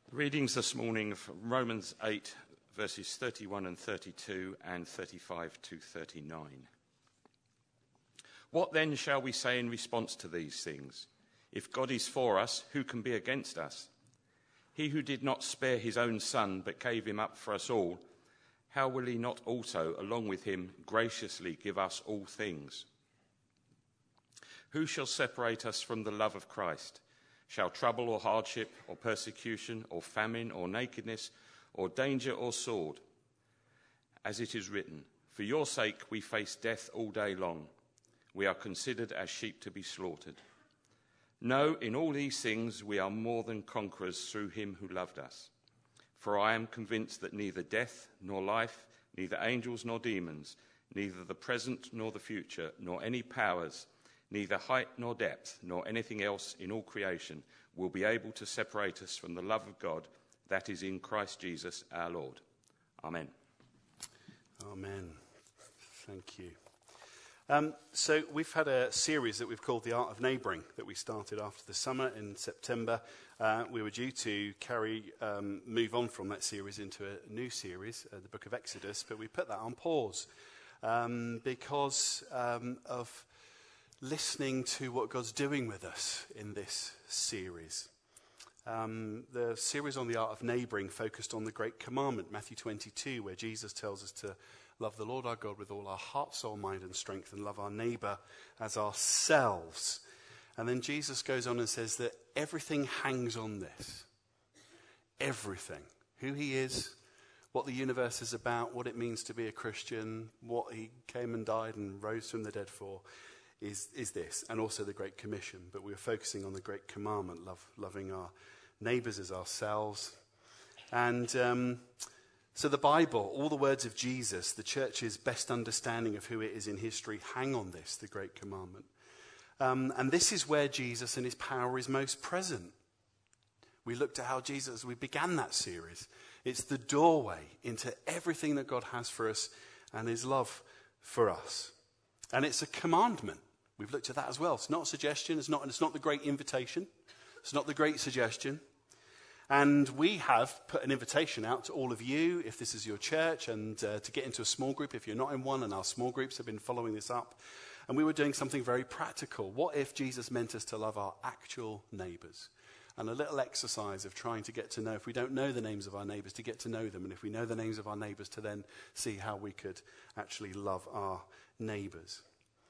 Readings this morning from Romans 8, verses 31 and 32 and 35 to 39. What then shall we say in response to these things? If God is for us, who can be against us? He who did not spare his own son, but gave him up for us all, how will he not also, along with him, graciously give us all things? Who shall separate us from the love of Christ? Shall trouble or hardship or persecution or famine or nakedness or danger or sword? As it is written, for your sake we face death all day long. We are considered as sheep to be slaughtered. No, in all these things we are more than conquerors through him who loved us. For I am convinced that neither death nor life, neither angels nor demons, neither the present nor the future, nor any powers, neither height nor depth, nor anything else in all creation will be able to separate us from the love of God that is in Christ Jesus our Lord. Amen. Amen. Thank you. So we've had a series that we've called The Art of Neighbouring that we started after the summer in September. We were due to move on from that series into a new series, the Book of Exodus, but we put that on pause because of listening to what God's doing with us in this series. The series on the art of neighbouring focused on the great commandment, Matthew 22, where Jesus tells us to love the Lord our God with all our heart, soul, mind and strength, and love our neighbour as ourselves. And then Jesus goes on and says that everything hangs on this. Everything. Who he is, what the universe is about, what it means to be a Christian, what he came and died and rose from the dead for, is this, and also the Great Commission. But we're focusing on the Great Commandment, loving our neighbours as ourselves. And so the Bible, all the words of Jesus, the church's best understanding of who it is in history, hang on this, the Great Commandment. And this is where Jesus and his power is most present. We looked at how Jesus, we began that series. It's the doorway into everything that God has for us and his love for us. And it's a commandment. We've looked at that as well. It's not a suggestion. It's not the great invitation. It's not the great suggestion. And we have put an invitation out to all of you, if this is your church, and to get into a small group if you're not in one. And our small groups have been following this up. And we were doing something very practical. What if Jesus meant us to love our actual neighbours? And a little exercise of trying to get to know, if we don't know the names of our neighbours, to get to know them. And if we know the names of our neighbours, to then see how we could actually love our neighbours.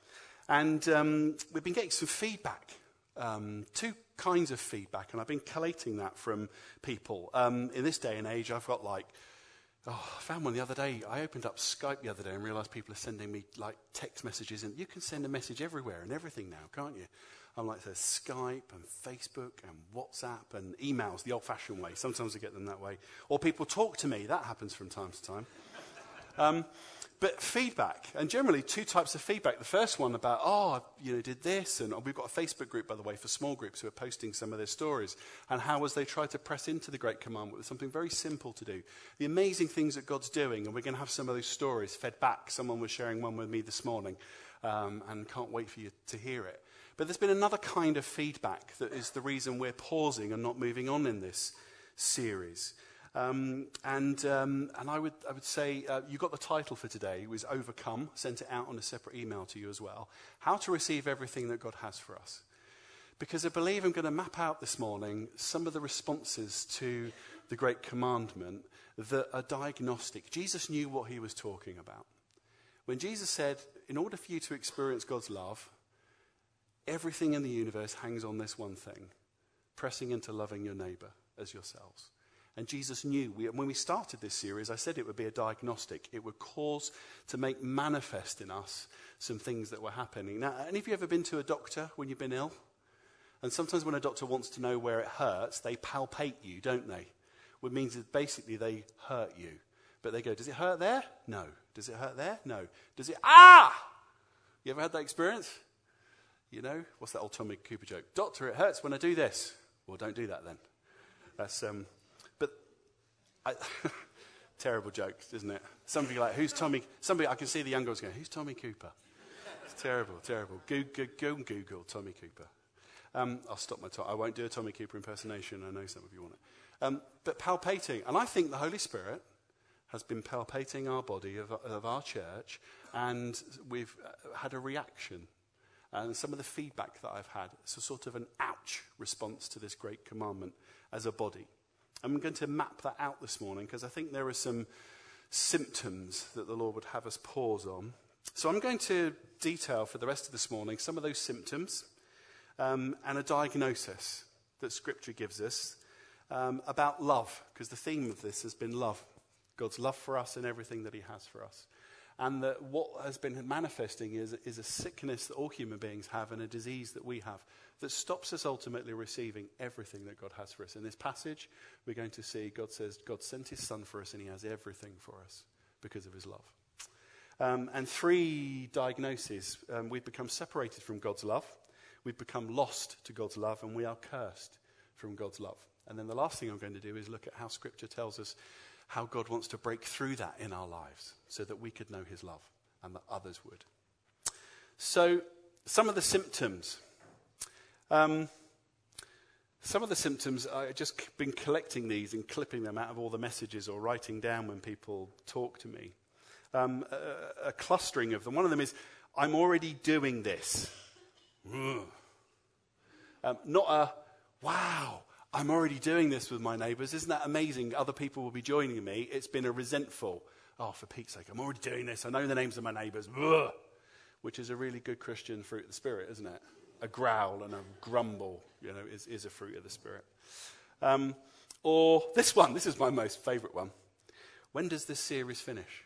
And we've been getting some feedback, two kinds of feedback, and I've been collating that from people. In this day and age, I've got I found one the other day. I opened up Skype the other day and realised people are sending me text messages, and you can send a message everywhere and everything now, can't you? I'm there's Skype and Facebook and WhatsApp and emails the old-fashioned way. Sometimes I get them that way. Or people talk to me. That happens from time to time. But feedback, and generally two types of feedback. The first one about, I did this, and we've got a Facebook group, by the way, for small groups who are posting some of their stories, and how as they try to press into the Great Commandment with something very simple to do. The amazing things that God's doing, and we're going to have some of those stories fed back. Someone was sharing one with me this morning, and can't wait for you to hear it. But there's been another kind of feedback that is the reason we're pausing and not moving on in this series. And I would say you got the title for today. It was Overcome. Sent it out on a separate email to you as well. How to receive everything that God has for us. Because I believe I'm going to map out this morning some of the responses to the Great Commandment that are diagnostic. Jesus knew what he was talking about. When Jesus said, in order for you to experience God's love, everything in the universe hangs on this one thing, pressing into loving your neighbour as yourselves. And Jesus knew, when we started this series, I said it would be a diagnostic. It would cause to make manifest in us some things that were happening. Now, any of you ever been to a doctor when you've been ill? And sometimes when a doctor wants to know where it hurts, they palpate you, don't they? Which means that basically they hurt you. But they go, does it hurt there? No. Does it hurt there? No. Does it, You ever had that experience? You know, what's that old Tommy Cooper joke? Doctor, it hurts when I do this. Well, don't do that then. That's, terrible joke, isn't it? Somebody who's Tommy? Somebody, I can see the young girls going, who's Tommy Cooper? It's terrible. Go and Google Tommy Cooper. I'll stop my I won't do a Tommy Cooper impersonation. I know some of you want it. But palpating. And I think the Holy Spirit has been palpating our body of our church, and we've had a reaction. And some of the feedback that I've had, it's a sort of an ouch response to this great commandment as a body. I'm going to map that out this morning because I think there are some symptoms that the Lord would have us pause on. So I'm going to detail for the rest of this morning some of those symptoms and a diagnosis that Scripture gives us about love, because the theme of this has been love. God's love for us and everything that he has for us. And that what has been manifesting is a sickness that all human beings have and a disease that we have that stops us ultimately receiving everything that God has for us. In this passage, we're going to see God says God sent his son for us and he has everything for us because of his love. And 3 diagnoses. We've become separated from God's love. We've become lost to God's love, and we are cursed from God's love. And then the last thing I'm going to do is look at how Scripture tells us how God wants to break through that in our lives so that we could know his love and that others would. So, some of the symptoms. I've just been collecting these and clipping them out of all the messages or writing down when people talk to me. A clustering of them. One of them is, I'm already doing this. Not a, wow, I'm already doing this with my neighbours. Isn't that amazing? Other people will be joining me. It's been a resentful, oh, for Pete's sake, I'm already doing this. I know the names of my neighbours. Which is a really good Christian fruit of the Spirit, isn't it? A growl and a grumble, is a fruit of the Spirit. Or this one, this is my most favourite one. When does this series finish?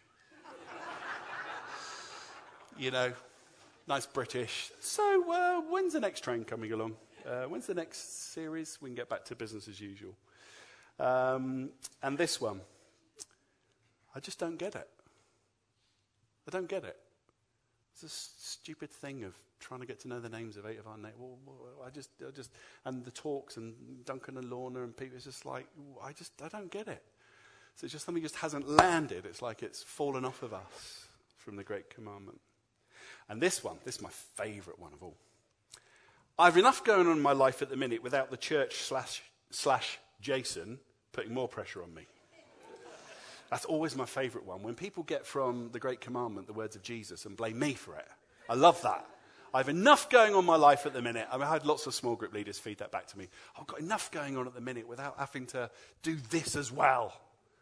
Nice British. So when's the next train coming along? When's the next series? We can get back to business as usual. And this one. I just don't get it. I don't get it. It's a stupid thing of trying to get to know the names of 8 of our neighbours. I just, and the talks and Duncan and Lorna and people, it's just like, I don't get it. So it's just something just hasn't landed. It's like it's fallen off of us from the Great Commandment. And this is my favourite one of all. I've enough going on in my life at the minute without the church / Jason putting more pressure on me. That's always my favourite one. When people get from the Great Commandment the words of Jesus and blame me for it. I love that. I've enough going on in my life at the minute. I've had lots of small group leaders feed that back to me. I've got enough going on at the minute without having to do this as well.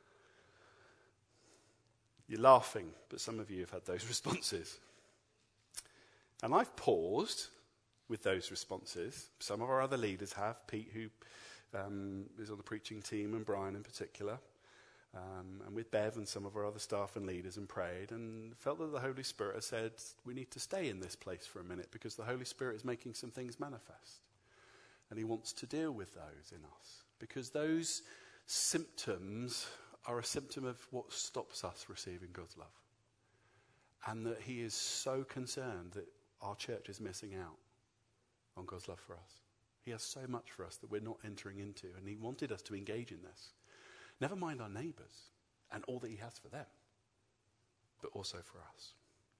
You're laughing, but some of you have had those responses. And I've paused with those responses. Some of our other leaders have. Pete, who is on the preaching team, and Brian in particular. And with Bev and some of our other staff and leaders, and prayed and felt that the Holy Spirit has said, we need to stay in this place for a minute because the Holy Spirit is making some things manifest. And he wants to deal with those in us. Because those symptoms are a symptom of what stops us receiving God's love. And that he is so concerned that our church is missing out on God's love for us. He has so much for us that we're not entering into, and he wanted us to engage in this. Never mind our neighbours and all that he has for them, but also for us.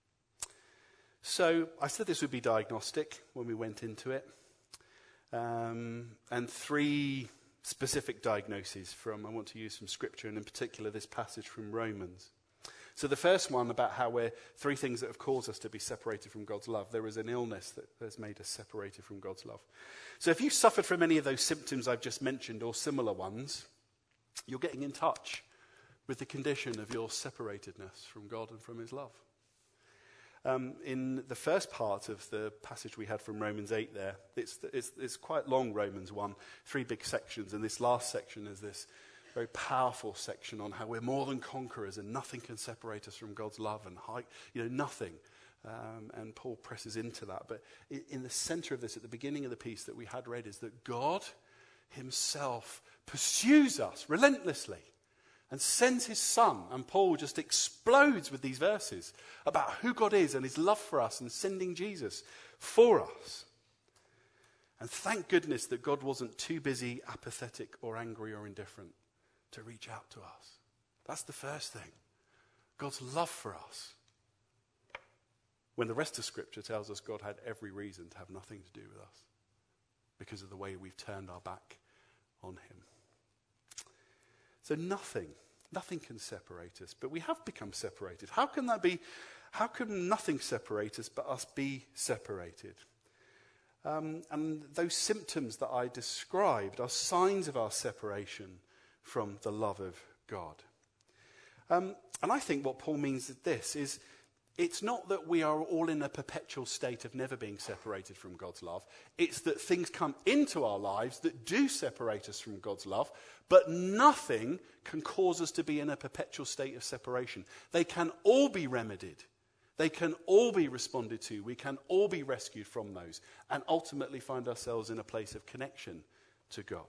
So I said this would be diagnostic when we went into it. And 3 specific diagnoses I want to use from Scripture, and in particular this passage from Romans. So the first one about how we're 3 things that have caused us to be separated from God's love. There is an illness that has made us separated from God's love. So if you've suffered from any of those symptoms I've just mentioned or similar ones, you're getting in touch with the condition of your separatedness from God and from his love. In the first part of the passage we had from Romans 8 there, it's quite long, Romans 1, 3 big sections, and this last section is this very powerful section on how we're more than conquerors and nothing can separate us from God's love and nothing. And Paul presses into that. But in the center of this, at the beginning of the piece that we had read, is that God himself pursues us relentlessly and sends his son. And Paul just explodes with these verses about who God is and his love for us and sending Jesus for us. And thank goodness that God wasn't too busy, apathetic or angry or indifferent to reach out to us. That's the first thing. God's love for us. When the rest of Scripture tells us God had every reason to have nothing to do with us. because of the way we've turned our back on him. So nothing can separate us, but we have become separated. How can that be? How can nothing separate us but us be separated? And those symptoms that I described are signs of our separation from the love of God. And I think what Paul means is this, is it's not that we are all in a perpetual state of never being separated from God's love. It's that things come into our lives that do separate us from God's love, but nothing can cause us to be in a perpetual state of separation. They can all be remedied. They can all be responded to. We can all be rescued from those and ultimately find ourselves in a place of connection to God.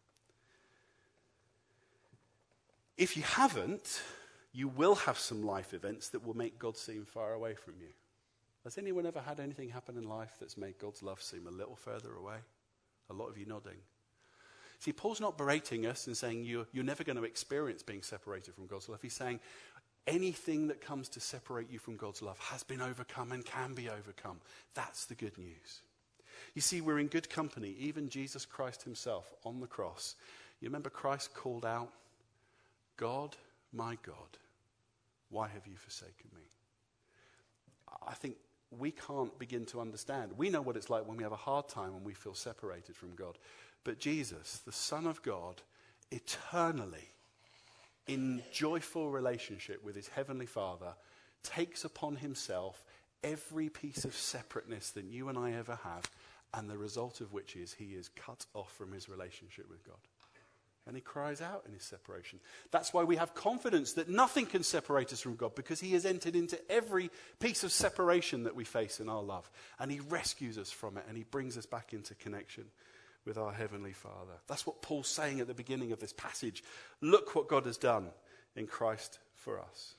If you haven't, you will have some life events that will make God seem far away from you. Has anyone ever had anything happen in life that's made God's love seem a little further away? A lot of you nodding. See, Paul's not berating us and saying you're never going to experience being separated from God's love. He's saying anything that comes to separate you from God's love has been overcome and can be overcome. That's the good news. You see, we're in good company. Even Jesus Christ himself on the cross. You remember Christ called out, God, my God, why have you forsaken me? I think we can't begin to understand. We know what it's like when we have a hard time and we feel separated from God. But Jesus, the Son of God, eternally, in joyful relationship with his heavenly Father, takes upon himself every piece of separateness that you and I ever have, and the result of which is he is cut off from his relationship with God. And he cries out in his separation. That's why we have confidence that nothing can separate us from God, because he has entered into every piece of separation that we face in our love. And he rescues us from it, and he brings us back into connection with our Heavenly Father. That's what Paul's saying at the beginning of this passage. Look what God has done in Christ for us.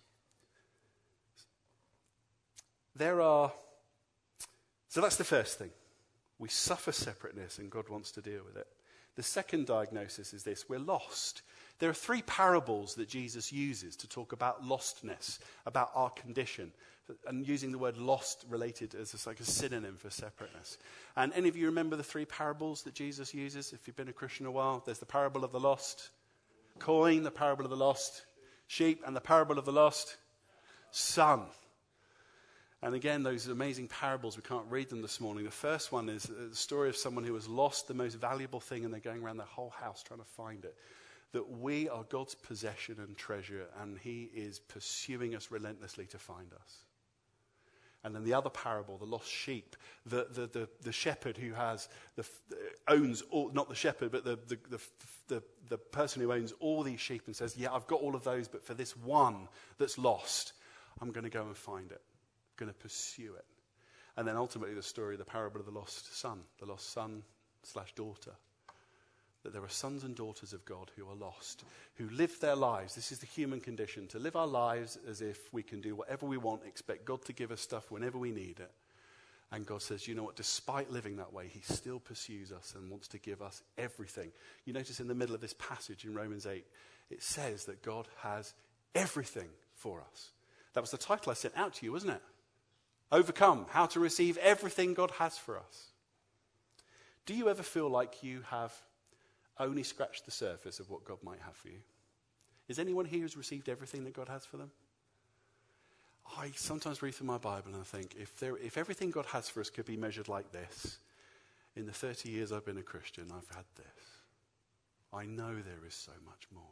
So that's the first thing. We suffer separateness, and God wants to deal with it. The second diagnosis is this: we're lost. There are 3 parables that Jesus uses to talk about lostness, about our condition, and using the word lost related as like a synonym for separateness. And any of you remember the 3 parables that Jesus uses? If you've been a Christian a while, there's the parable of the lost coin, the parable of the lost sheep, and the parable of the lost son. And again, those amazing parables, we can't read them this morning. The first one is the story of someone who has lost the most valuable thing, and they're going around their whole house trying to find it. That we are God's possession and treasure, and he is pursuing us relentlessly to find us. And then the other parable, the lost sheep, the shepherd who owns all, not the shepherd, but the person who owns all these sheep and says, yeah, I've got all of those, but for this one that's lost, I'm going to go and find it. Going to pursue it. And then ultimately the story, the parable of the lost son / daughter. That there are sons and daughters of God who are lost, who live their lives. This is the human condition, to live our lives as if we can do whatever we want, expect God to give us stuff whenever we need it. And God says, you know what, despite living that way, he still pursues us and wants to give us everything. You notice in the middle of this passage in Romans 8, it says that God has everything for us. That was the title I sent out to you, wasn't it? Overcome, how to receive everything God has for us. Do you ever feel like you have only scratched the surface of what God might have for you? Is anyone here who's received everything that God has for them? I sometimes read through my Bible and I think, if everything God has for us could be measured like this, in the 30 years I've been a Christian, I've had this. I know there is so much more.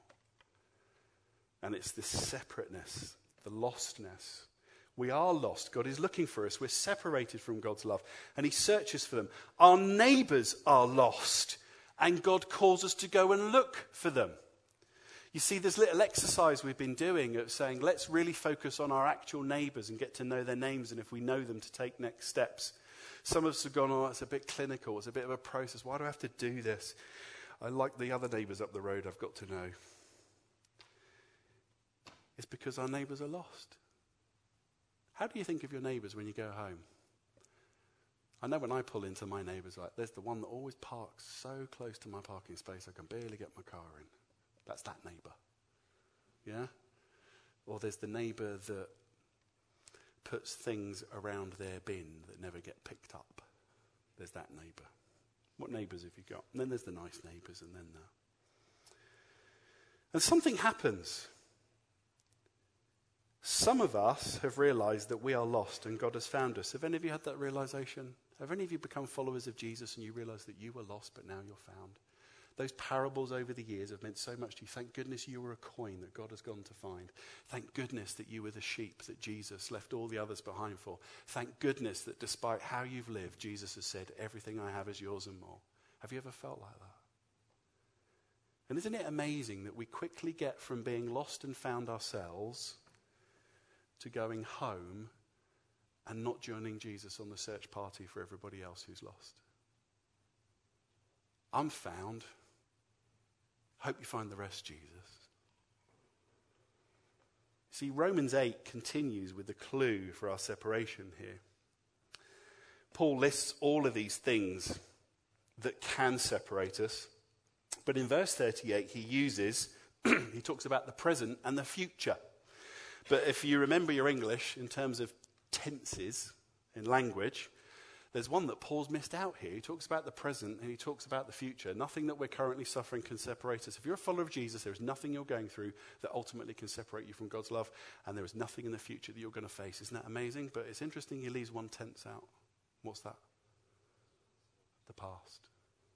And it's this separateness, the lostness. We are lost. God is looking for us. We're separated from God's love, and he searches for them. Our neighbours are lost, and God calls us to go and look for them. You see, this little exercise we've been doing of saying, let's really focus on our actual neighbours and get to know their names, and if we know them, to take next steps. Some of us have gone, oh, it's a bit clinical. It's a bit of a process. Why do I have to do this? I like the other neighbours up the road I've got to know. It's because our neighbours are lost. How do you think of your neighbours when you go home? I know when I pull into my neighbours, like, there's the one that always parks so close to my parking space I can barely get my car in. That's that neighbour. Yeah? Or there's the neighbour that puts things around their bin that never get picked up. There's that neighbour. What neighbours have you got? And then there's the nice neighbours, and then and something happens. Some of us have realised that we are lost and God has found us. Have any of you had that realisation? Have any of you become followers of Jesus and you realise that you were lost but now you're found? Those parables over the years have meant so much to you. Thank goodness you were a coin that God has gone to find. Thank goodness that you were the sheep that Jesus left all the others behind for. Thank goodness that despite how you've lived, Jesus has said, everything I have is yours and more. Have you ever felt like that? And isn't it amazing that we quickly get from being lost and found ourselves to going home and not joining Jesus on the search party for everybody else who's lost? I'm found. Hope you find the rest, Jesus. See, Romans 8 continues with the clue for our separation here. Paul lists all of these things that can separate us. But in verse 38, he talks about the present and the future. But if you remember your English in terms of tenses in language, there's one that Paul's missed out here. He talks about the present and he talks about the future. Nothing that we're currently suffering can separate us. If you're a follower of Jesus, there is nothing you're going through that ultimately can separate you from God's love. And there is nothing in the future that you're going to face. Isn't that amazing? But it's interesting he leaves one tense out. What's that? The past.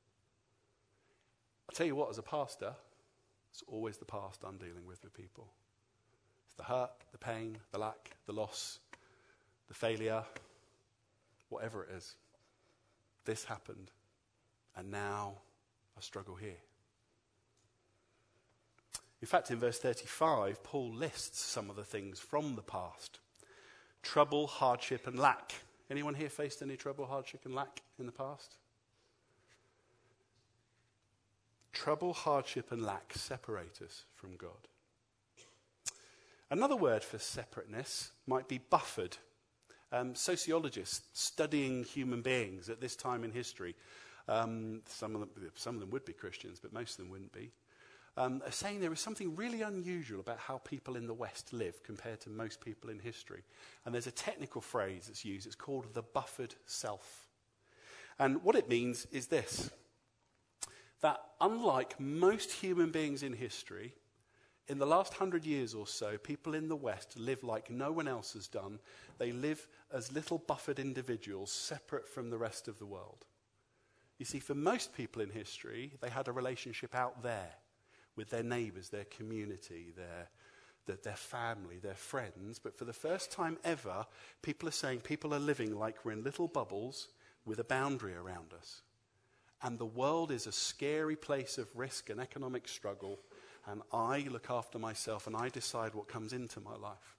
I'll tell you what, as a pastor, it's always the past I'm dealing with people. It's the hurt, the pain, the lack, the loss, the failure, whatever it is. This happened, and now I struggle here. In fact, in verse 35, Paul lists some of the things from the past. Trouble, hardship, and lack. Anyone here faced any trouble, hardship, and lack in the past? Trouble, hardship, and lack separate us from God. Another word for separateness might be buffered. Sociologists studying human beings at this time in history, some of them would be Christians, but most of them wouldn't be, are saying there is something really unusual about how people in the West live compared to most people in history. And there's a technical phrase that's used. It's called the buffered self. And what it means is this: that unlike most human beings in history, in the last 100 years or so, people in the West live like no one else has done. They live as little buffered individuals, separate from the rest of the world. You see, for most people in history, they had a relationship out there with their neighbours, their community, their family, their friends. But for the first time ever, people are saying people are living like we're in little bubbles with a boundary around us. And the world is a scary place of risk and economic struggle. And I look after myself and I decide what comes into my life.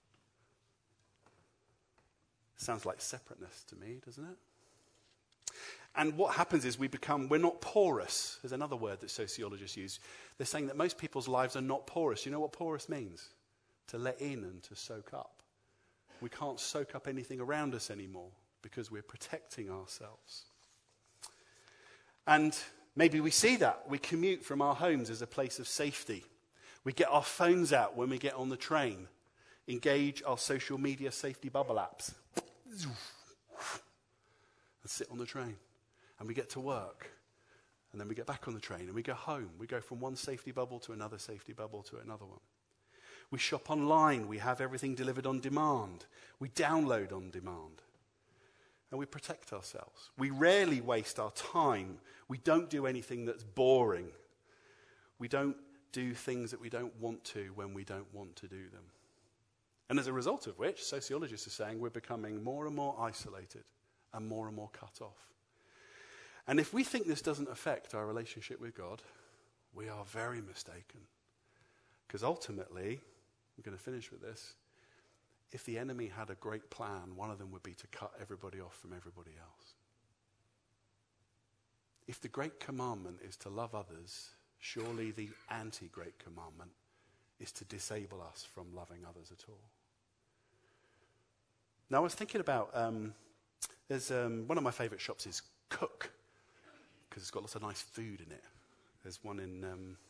Sounds like separateness to me, doesn't it? And what happens is we're not porous. There's another word that sociologists use. They're saying that most people's lives are not porous. You know what porous means? To let in and to soak up. We can't soak up anything around us anymore because we're protecting ourselves. And maybe we see that. We commute from our homes as a place of safety. We get our phones out when we get on the train. Engage our social media safety bubble apps. And sit on the train. And we get to work. And then we get back on the train and we go home. We go from one safety bubble to another safety bubble to another one. We shop online. We have everything delivered on demand. We download on demand. And we protect ourselves. We rarely waste our time. We don't do anything that's boring. We don't do things that we don't want to when we don't want to do them. And as a result of which, sociologists are saying we're becoming more and more isolated and more cut off. And if we think this doesn't affect our relationship with God, we are very mistaken. Because ultimately, I'm going to finish with this, if the enemy had a great plan, one of them would be to cut everybody off from everybody else. If the great commandment is to love others, surely the anti-great commandment is to disable us from loving others at all. Now, I was thinking about, there's one of my favourite shops is Cook, because it's got lots of nice food in it. There's one in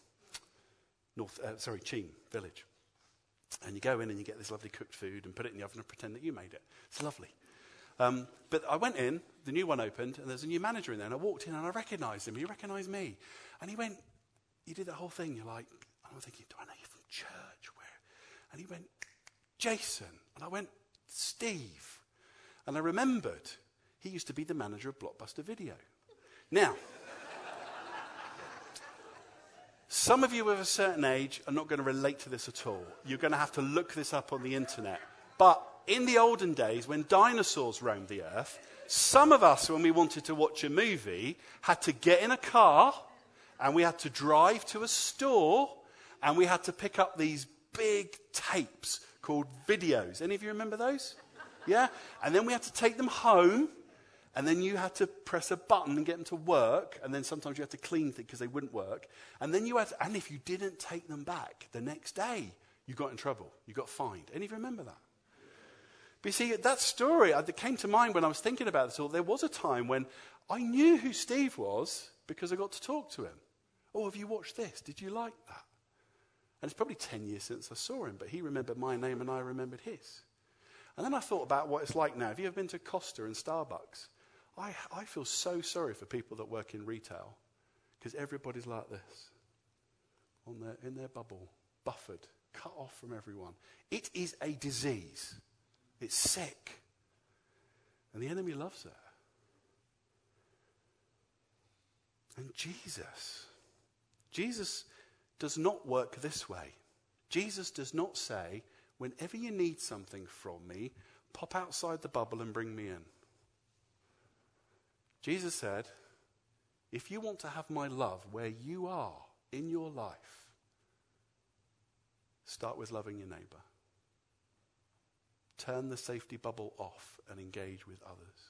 Cheam Village. And you go in and you get this lovely cooked food and put it in the oven and pretend that you made it. It's lovely. But I went in, the new one opened, and there's a new manager in there. And I walked in and I recognised him. He recognised me. And he went, you did that whole thing. You're like, and I'm thinking, do I know you from church? Where? And he went, Jason. And I went, Steve. And I remembered he used to be the manager of Blockbuster Video. Now, some of you of a certain age are not going to relate to this at all. You're going to have to look this up on the internet. But in the olden days, when dinosaurs roamed the earth, some of us, when we wanted to watch a movie, had to get in a car and we had to drive to a store and we had to pick up these big tapes called videos. Any of you remember those? Yeah? And then we had to take them home. And then you had to press a button and get them to work. And then sometimes you had to clean things because they wouldn't work. And then you had to, and if you didn't take them back the next day, you got in trouble. You got fined. Any of you remember that? But you see, that story that came to mind when I was thinking about this all. There was a time when I knew who Steve was because I got to talk to him. Oh, have you watched this? Did you like that? And it's probably 10 years since I saw him, but he remembered my name and I remembered his. And then I thought about what it's like now. Have you ever been to Costa and Starbucks? I feel so sorry for people that work in retail because everybody's like this, in their bubble, buffered, cut off from everyone. It is a disease. It's sick. And the enemy loves it. And Jesus does not work this way. Jesus does not say, whenever you need something from me, pop outside the bubble and bring me in. Jesus said, if you want to have my love where you are in your life, start with loving your neighbour. Turn the safety bubble off and engage with others.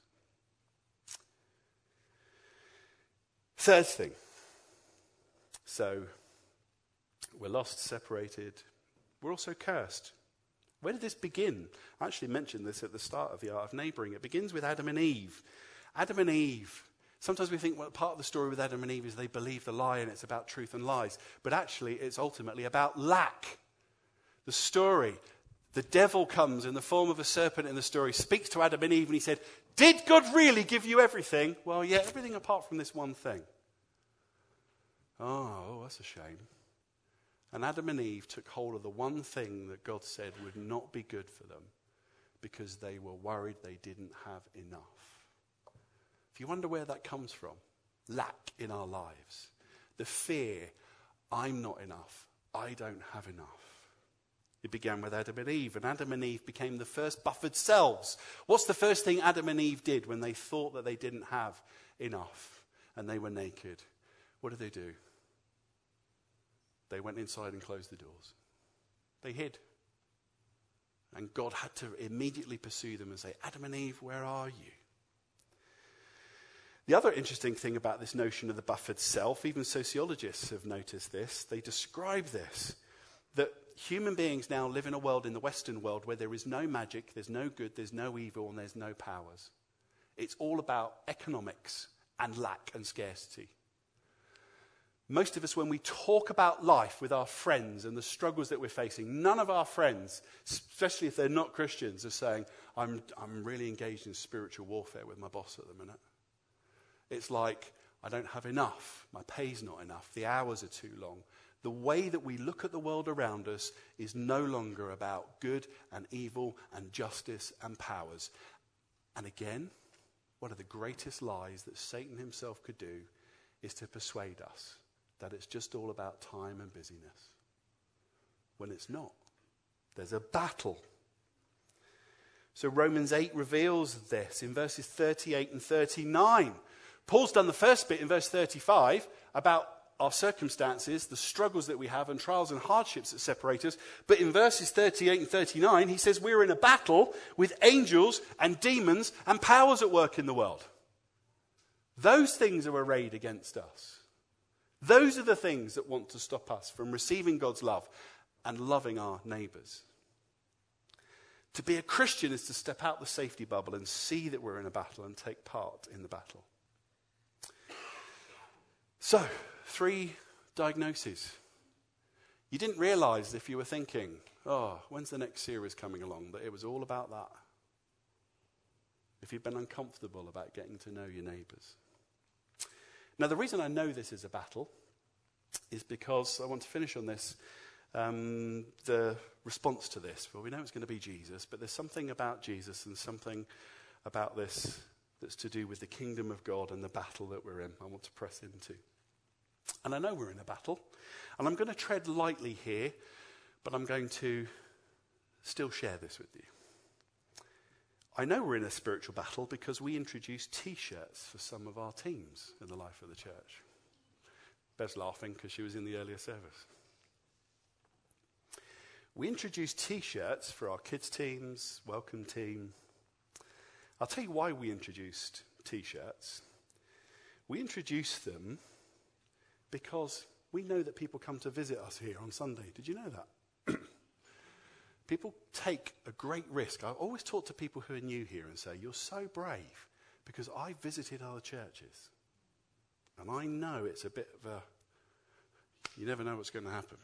Third thing. So, we're lost, separated. We're also cursed. Where did this begin? I actually mentioned this at the start of the Art of Neighbouring. It begins with Adam and Eve. Adam and Eve. Sometimes we think part of the story with Adam and Eve is they believe the lie and it's about truth and lies. But actually, it's ultimately about lack. The story, the devil comes in the form of a serpent in the story, speaks to Adam and Eve and he said, did God really give you everything? Well, yeah, everything apart from this one thing. Oh, that's a shame. And Adam and Eve took hold of the one thing that God said would not be good for them because they were worried they didn't have enough. If you wonder where that comes from, lack in our lives. The fear, I'm not enough. I don't have enough. It began with Adam and Eve, and Adam and Eve became the first buffered selves. What's the first thing Adam and Eve did when they thought that they didn't have enough and they were naked? What did they do? They went inside and closed the doors. They hid. And God had to immediately pursue them and say, Adam and Eve, where are you? The other interesting thing about this notion of the buffered self, even sociologists have noticed this, they describe this, that human beings now live in a world, in the Western world, where there is no magic, there's no good, there's no evil, and there's no powers. It's all about economics and lack and scarcity. Most of us, when we talk about life with our friends and the struggles that we're facing, none of our friends, especially if they're not Christians, are saying, I'm really engaged in spiritual warfare with my boss at the minute. It's like, I don't have enough. My pay's not enough. The hours are too long. The way that we look at the world around us is no longer about good and evil and justice and powers. And again, one of the greatest lies that Satan himself could do is to persuade us that it's just all about time and busyness. When it's not. There's a battle. So Romans 8 reveals this in verses 38 and 39. Paul's done the first bit in verse 35 about our circumstances, the struggles that we have, and trials and hardships that separate us. But in verses 38 and 39, he says we're in a battle with angels and demons and powers at work in the world. Those things are arrayed against us. Those are the things that want to stop us from receiving God's love and loving our neighbours. To be a Christian is to step out the safety bubble and see that we're in a battle and take part in the battle. So, 3 diagnoses. You didn't realise if you were thinking, when's the next series coming along, that it was all about that. if you've been uncomfortable about getting to know your neighbours. Now, the reason I know this is a battle is because I want to finish on this, the response to this. Well, we know it's going to be Jesus, but there's something about Jesus and something about this that's to do with the kingdom of God and the battle that we're in. I want to press into. And I know we're in a battle, and I'm going to tread lightly here, but I'm going to still share this with you. I know we're in a spiritual battle because we introduced T-shirts for some of our teams in the life of the church. Bev's laughing because she was in the earlier service. We introduced T-shirts for our kids' teams, welcome team. I'll tell you why we introduced T-shirts. We introduced them because we know that people come to visit us here on Sunday. Did you know that? People take a great risk. I always talk to people who are new here and say, you're so brave because I visited other churches. And I know it's a bit of a, you never know what's going to happen.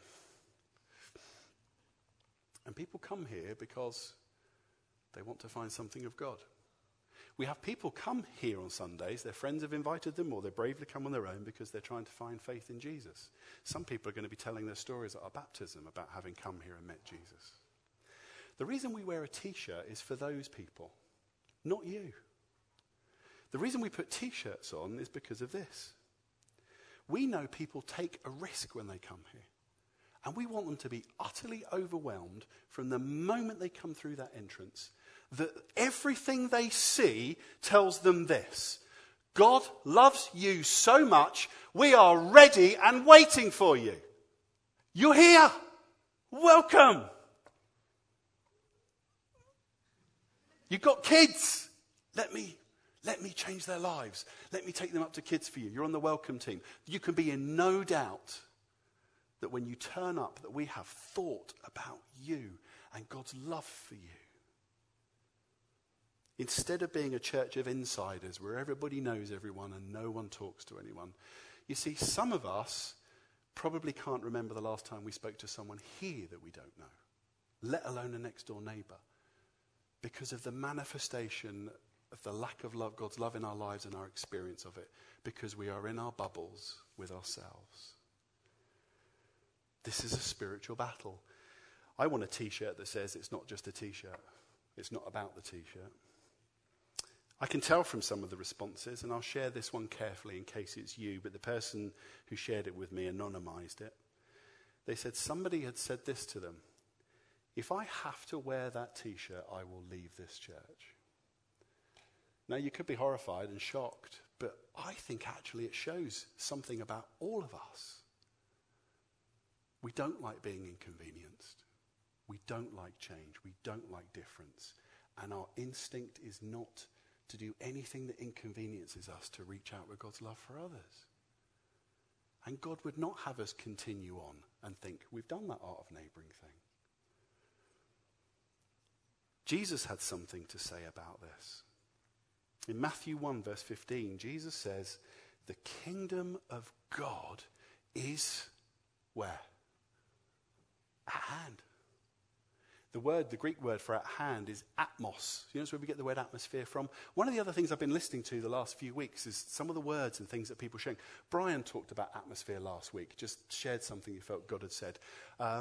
And people come here because they want to find something of God. We have people come here on Sundays, their friends have invited them, or they're bravely come on their own because they're trying to find faith in Jesus. Some people are going to be telling their stories at our baptism about having come here and met Jesus. The reason we wear a T-shirt is for those people, not you. The reason we put T-shirts on is because of this. We know people take a risk when they come here. And we want them to be utterly overwhelmed from the moment they come through that entrance, that everything they see tells them this: God loves you so much, we are ready and waiting for you. You're here. Welcome. You've got kids. Let me change their lives. Let me take them up to kids for you. You're on the welcome team. You can be in no doubt that when you turn up, that we have thought about you and God's love for you. Instead of being a church of insiders where everybody knows everyone and no one talks to anyone. You see, some of us probably can't remember the last time we spoke to someone here that we don't know, let alone a next door neighbour, because of the manifestation of the lack of love, God's love in our lives and our experience of it, because we are in our bubbles with ourselves. This is a spiritual battle. I want a T-shirt that says it's not just a T-shirt. It's not about the T-shirt. I can tell from some of the responses, and I'll share this one carefully in case it's you, but the person who shared it with me anonymized it. They said somebody had said this to them: if I have to wear that T-shirt, I will leave this church. Now, you could be horrified and shocked, but I think actually it shows something about all of us. We don't like being inconvenienced. We don't like change. We don't like difference. And our instinct is not to do anything that inconveniences us to reach out with God's love for others. And God would not have us continue on and think, we've done that art of neighbouring thing. Jesus had something to say about this. In Matthew 1 verse 15, Jesus says, the kingdom of God is where? At hand. The Greek word for at hand is atmos. You know, that's where we get the word atmosphere from. One of the other things I've been listening to the last few weeks is some of the words and things that people are sharing. Brian talked about atmosphere last week, just shared something he felt God had said. I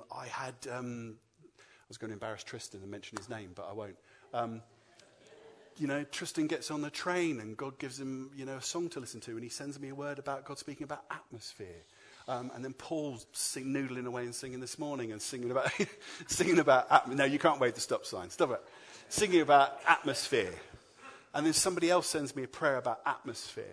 was going to embarrass Tristan and mention his name, but I won't. Tristan gets on the train and God gives him, a song to listen to, and he sends me a word about God speaking about atmosphere. And then Paul's noodling away and singing this morning and singing about no, you can't wave the stop sign. Stop it. Singing about atmosphere. And then somebody else sends me a prayer about atmosphere.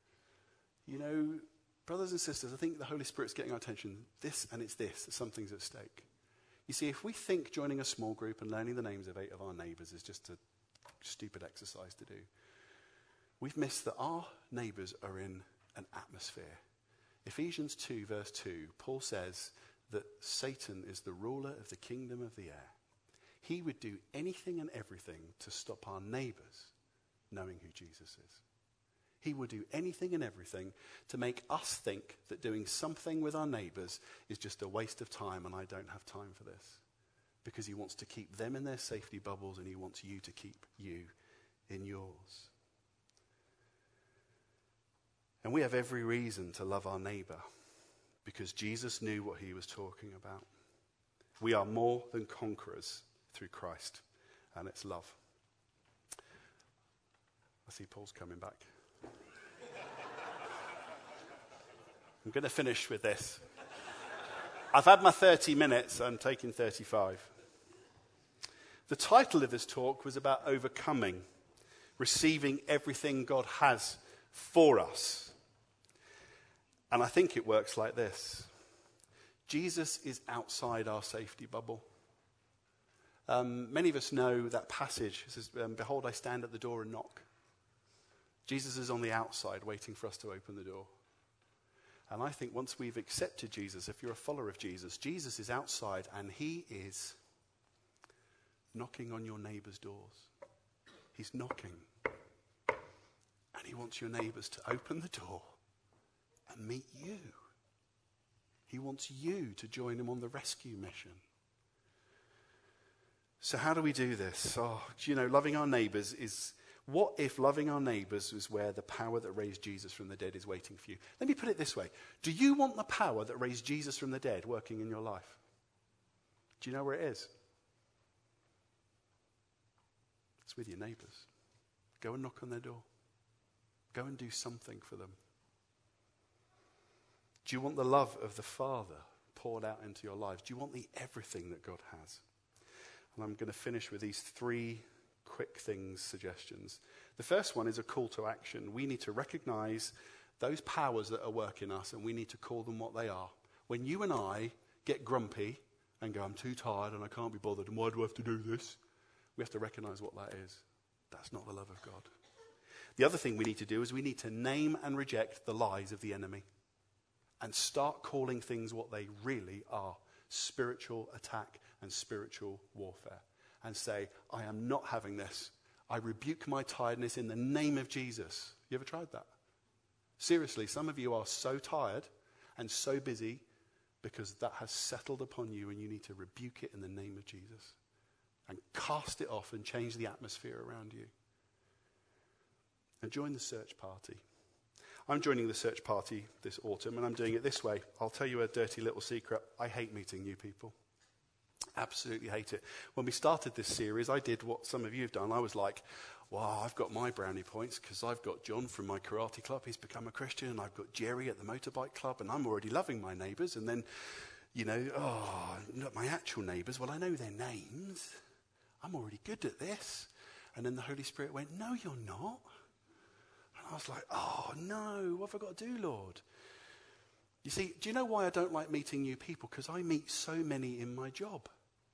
Brothers and sisters, I think the Holy Spirit's getting our attention. Something's at stake. You see, if we think joining a small group and learning the names of 8 of our neighbours is just a stupid exercise to do, we've missed that our neighbours are in an atmosphere. Ephesians 2 verse 2, Paul says that Satan is the ruler of the kingdom of the air. He would do anything and everything to stop our neighbours knowing who Jesus is. He would do anything and everything to make us think that doing something with our neighbours is just a waste of time and I don't have time for this. Because he wants to keep them in their safety bubbles and he wants you to keep you in yours. And we have every reason to love our neighbour because Jesus knew what he was talking about. We are more than conquerors through Christ, and it's love. I see Paul's coming back. I'm going to finish with this. I've had my 30 minutes. I'm taking 35. The title of this talk was about overcoming, receiving everything God has for us. And I think it works like this. Jesus is outside our safety bubble. Many of us know that passage. It says, behold, I stand at the door and knock. Jesus is on the outside waiting for us to open the door. And I think once we've accepted Jesus, if you're a follower of Jesus, Jesus is outside and he is knocking on your neighbour's doors. He's knocking. And he wants your neighbours to open the door and meet you. He wants you to join him on the rescue mission. So how do we do this? Loving our neighbours is... What if loving our neighbours was where the power that raised Jesus from the dead is waiting for you? Let me put it this way. Do you want the power that raised Jesus from the dead working in your life? Do you know where it is? It's with your neighbours. Go and knock on their door. Go and do something for them. Do you want the love of the Father poured out into your lives? Do you want the everything that God has? And I'm going to finish with these 3 quick suggestions. The first one is a call to action. We need to recognize those powers that are working us, and we need to call them what they are. When you and I get grumpy and go, I'm too tired and I can't be bothered, and why do I have to do this? We have to recognize what that is. That's not the love of God. The other thing we need to do is we need to name and reject the lies of the enemy and start calling things what they really are: spiritual attack and spiritual warfare. And say, I am not having this. I rebuke my tiredness in the name of Jesus. You ever tried that? Seriously, some of you are so tired and so busy because that has settled upon you, and you need to rebuke it in the name of Jesus and cast it off and change the atmosphere around you. And join the search party. I'm joining the search party this autumn, and I'm doing it this way. I'll tell you a dirty little secret. I hate meeting new people. Absolutely hate it. When we started this series, I did what some of you have done. I was like, wow, I've got my brownie points because I've got John from my karate club. He's become a Christian. And I've got Jerry at the motorbike club. And I'm already loving my neighbours. And then, not my actual neighbours. Well, I know their names. I'm already good at this. And then the Holy Spirit went, no, you're not. And I was like, oh, no, what have I got to do, Lord? You see, do you know why I don't like meeting new people? Because I meet so many in my job.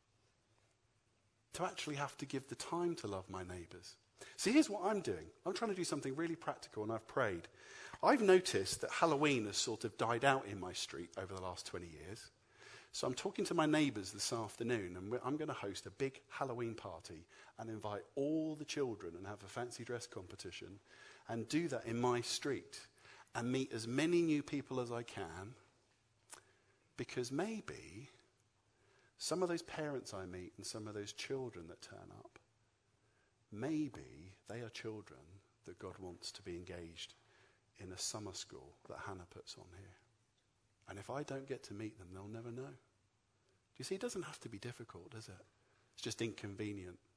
To actually have to give the time to love my neighbours. See, here's what I'm doing. I'm trying to do something really practical, and I've prayed. I've noticed that Halloween has sort of died out in my street over the last 20 years. So I'm talking to my neighbours this afternoon, and I'm going to host a big Halloween party and invite all the children and have a fancy dress competition and do that in my street and meet as many new people as I can, because maybe some of those parents I meet and some of those children that turn up, maybe they are children that God wants to be engaged in a summer school that Hannah puts on here. And if I don't get to meet them, they'll never know. Do you see, it doesn't have to be difficult, does it? It's just inconvenient.